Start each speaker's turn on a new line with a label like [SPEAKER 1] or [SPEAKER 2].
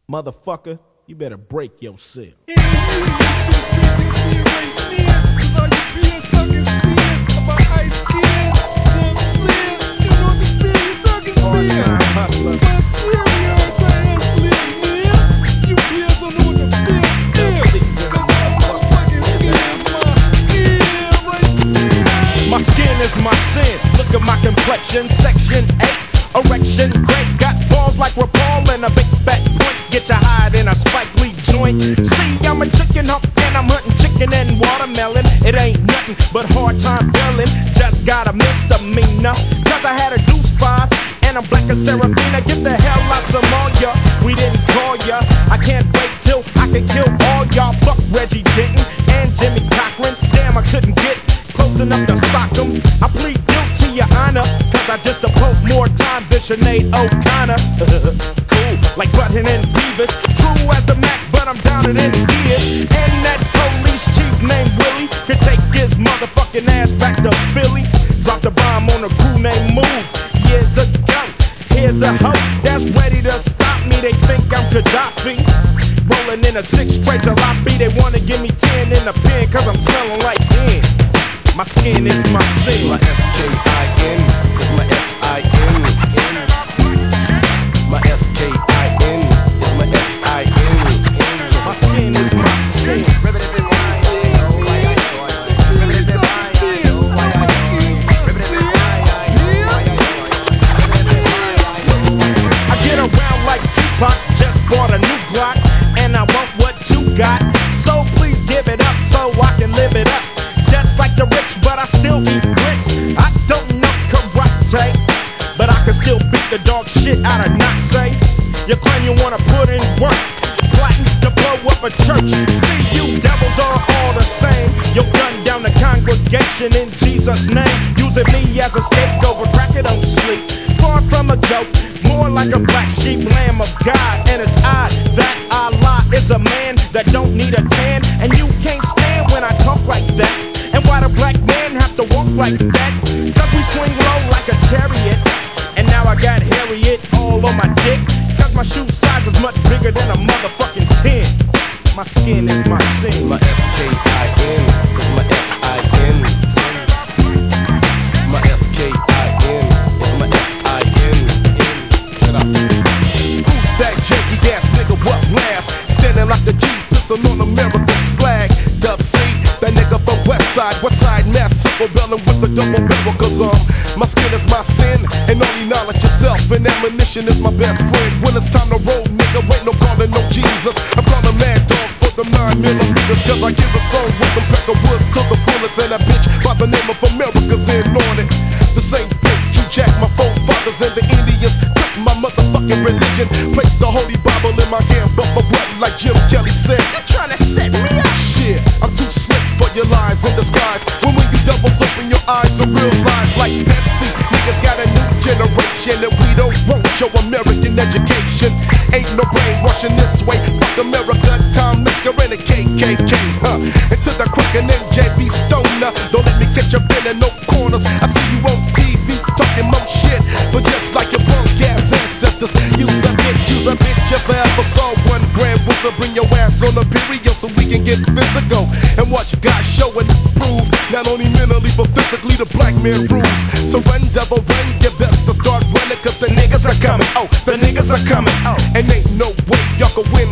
[SPEAKER 1] Motherfucker, you better break yourself. My skin is my sin. Look at my complexion. Section 8, erection great. Got balls like RuPaul and a big fat point. Get your hide in a Spike Lee joint. See, I'm a chicken hawk and I'm hunting chicken and watermelon. It ain't nothing but hard time billing. Just got a misdemeanor, cause I had a deuce 5 and I'm black as Serafina. Get the hell out some more, ya. We didn't call ya. I can't wait till I can kill all y'all. Fuck Reggie Denton and Jimmy Cochran. Damn, I couldn't get close enough to sock 'em. I plead guilty, your honor, cause I just approached more times than Sinead O'Connor. Cool, like Button and Beavis. True as the Mac, but I'm down in gears. And that police chief named Willie could take his motherfucking ass back to Philly. Dropped a bomb on a crew named Move years ago. Here's a hoe that's ready to stop me. They think I'm Gaddafi. Rolling in a 6 straight jalopy. They wanna give me 10 in the pen cause I'm smelling like hen. My skin is my sin.
[SPEAKER 2] My S-K-I-N is my S-I-N. My S-K-I-N is my S-I-N.
[SPEAKER 1] My skin is my sin. I get around like Tupac, just bought a new Glock, and I want what you got. So please give it up so I can live it up. Just like the rich, but I still eat grits. I don't know karate, but I can still beat the dog shit out of Nazi. You claim you wanna put in work, plotting to blow up a church. See, you devils are all the same. You'll gun down the congregation in Jesus' name, using me as a scapegoat, but cracker don't sleep. Far from a goat, more like a black sheep, lamb of God. And it's odd that Allah is a man that don't need a tan, and you can't stand when I talk like that. And why do black men have to walk like that? Cause we swing low like a chariot. And now I got Harriet all on my dick. Cause my shoe size is much bigger than a motherfucking 10. My skin is my sin.
[SPEAKER 2] My S-K-I-N is my S-I-N. My S-K-I-N is my S-I-N. Shut up. Who's that janky ass nigga? What last? Standing like a G-pistol on America's flag. Dub C, that nigga from Westside, Mass rebelling with the double barrel. Cause my skin is my sin, and only knowledge yourself and ammunition is my best friend. When it's time to roll, nigga, ain't no calling no Jesus. I'm calling Mad Dog for the 9mm, cause I give a song with them Pecker Woods to the fullest. And that bitch by the name of America's in on it. The same bitch you jack my forefathers and the Indians took my motherfucking religion. Placed the Holy Bible in my hand, but for what, like Jim Kelly said,
[SPEAKER 1] You're trying to set me up.
[SPEAKER 2] shit, I'm too slick for your lies in disguise. When you doubles open your eyes and realize like Pepsi, niggas got a new generation and we don't want your American education. Ain't no brainwashing this way. Fuck America, Tom Misker and the KKK, huh? And to the crooked named JB Stoner, don't let me catch you in no corners. I see you on TV talking more shit, but just like your punk ass ancestors, use a bitch if I ever saw 1 gram whistle. Bring your ass on the period so we can get physical and watch God show and prove. Not only mentally but physically the black man rules. So run, devil, run, your best to start running, cause the niggas are coming. Oh, the niggas are coming. Oh, and ain't no way y'all can win